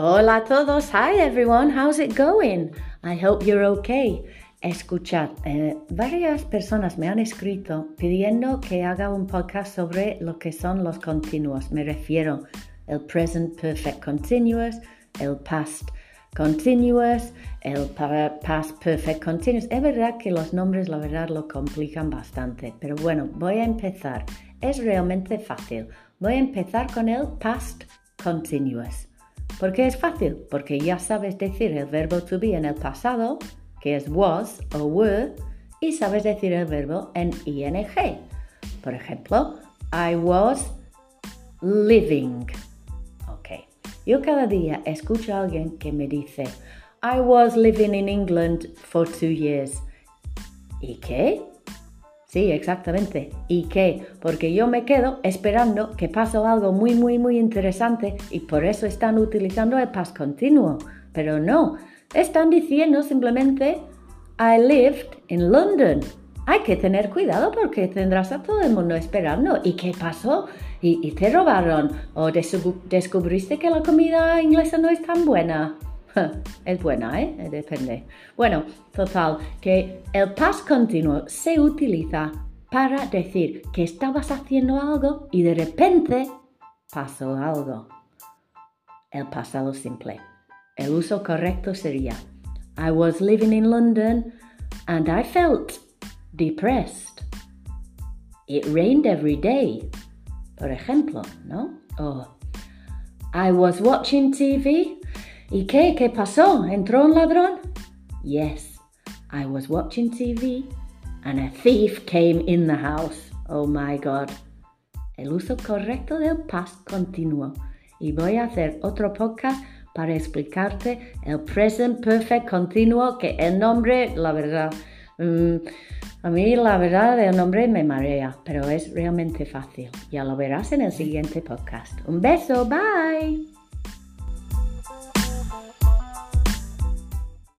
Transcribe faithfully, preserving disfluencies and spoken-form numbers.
Hola a todos. Hi everyone. How's it going? I hope you're okay. Escuchad, eh, varias personas me han escrito pidiendo que haga un podcast sobre lo que son los continuos. Me refiero el present perfect continuous, el past continuous, el past perfect continuous. Es verdad que los nombres, la verdad, lo complican bastante. Pero bueno, voy a empezar. Es realmente fácil. Voy a empezar con el past continuous. ¿Por qué es fácil? Porque ya sabes decir el verbo to be en el pasado, que es was o were, y sabes decir el verbo en ing. Por ejemplo, I was living. Ok. Yo cada día escucho a alguien que me dice, I was living in England for two years. ¿Y qué? Sí, exactamente. ¿Y qué? Porque yo me quedo esperando que pase algo muy, muy, muy interesante y por eso están utilizando el past continuo. Pero no, están diciendo simplemente I lived in London. Hay que tener cuidado porque tendrás a todo el mundo esperando. ¿Y qué pasó? ¿Y, y te robaron? ¿O descubriste que la comida inglesa no es tan buena? Es buena, ¿eh? Depende. Bueno, total, que el past continuo se utiliza para decir que estabas haciendo algo y de repente pasó algo. El pasado simple. El uso correcto sería I was living in London and I felt depressed. It rained every day. Por ejemplo, ¿no? O I was watching T V. ¿Y qué? ¿Qué pasó? ¿Entró un ladrón? Yes, I was watching T V and a thief came in the house. Oh my God. El uso correcto del past continuo. Y voy a hacer otro podcast para explicarte el present perfect continuo, que el nombre, la verdad, um, a mí la verdad el nombre me marea, pero es realmente fácil. Ya lo verás en el siguiente podcast. Un beso, bye.